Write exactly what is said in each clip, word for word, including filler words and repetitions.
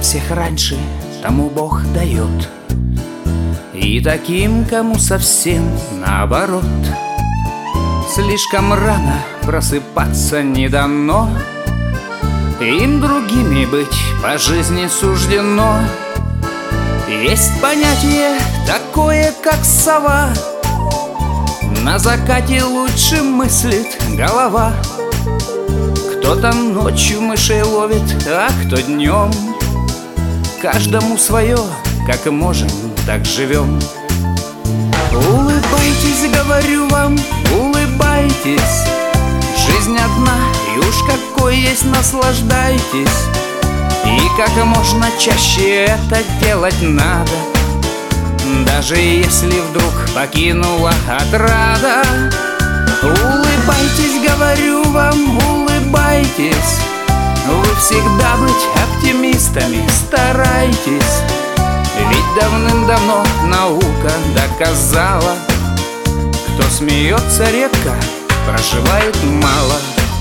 всех раньше, тому Бог дает, и таким, кому совсем наоборот. Слишком рано просыпаться не дано, им другими быть по жизни суждено. Есть понятие такое, как сова, на закате лучше мыслит голова. Кто-то ночью мышей ловит, а кто днем. Каждому свое, как можем, так живем. Улыбайтесь, говорю вам, улыбайтесь. Жизнь одна, и уж какой есть, наслаждайтесь. И как можно чаще это делать надо, даже если вдруг покинула отрада. Улыбайтесь, говорю вам, улыбайтесь. Вы всегда быть оптимистами старайтесь, ведь давным-давно наука доказала, кто смеется редко, проживает мало.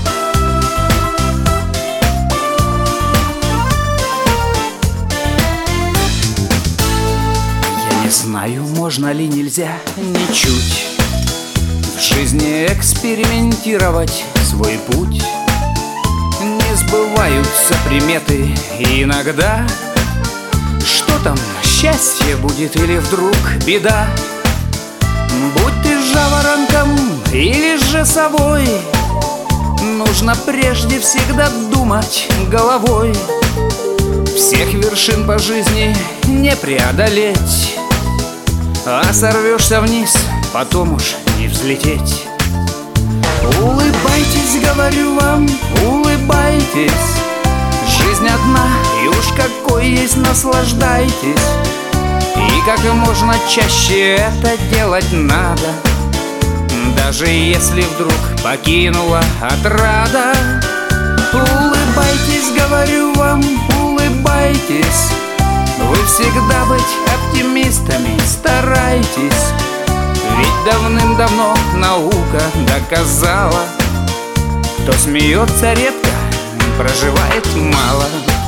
Не знаю, можно ли, нельзя, ничуть в жизни экспериментировать свой путь. Не сбываются приметы, и иногда что там, счастье будет или вдруг беда. Будь ты жаворонком или же совой, нужно прежде всегда думать головой. Всех вершин по жизни не преодолеть, а сорвешься вниз, потом уж не взлететь. Улыбайтесь, говорю вам, улыбайтесь. Жизнь одна, и уж какой есть, наслаждайтесь. И как можно чаще это делать надо, даже если вдруг покинула отрада. Улыбайтесь, говорю вам, улыбайтесь. Вы всегда быть оптимистами старайтесь, ведь давным-давно наука доказала, кто смеется редко, проживает мало.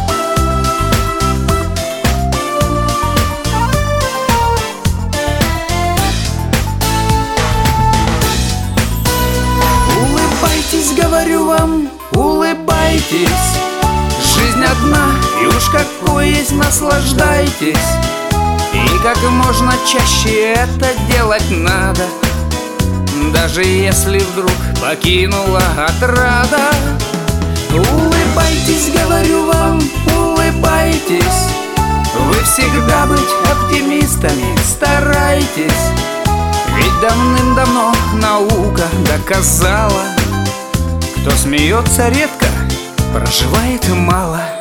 Улыбайтесь, говорю вам, улыбайтесь. Жизнь одна, и уж какой есть, наслаждайтесь. И как можно чаще это делать надо, даже если вдруг покинула отрада. Улыбайтесь, говорю вам, улыбайтесь. Вы всегда быть оптимистами старайтесь, ведь давным-давно наука доказала, кто смеется редко, проживает мало.